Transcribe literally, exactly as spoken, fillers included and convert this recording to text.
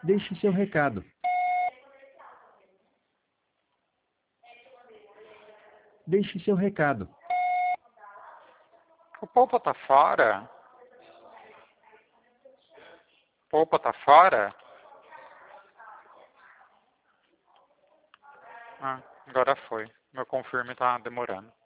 Deixe seu recado. Deixe seu recado. O Polpa tá fora? Polpa tá fora? Ah, agora foi. Meu confirme tá demorando.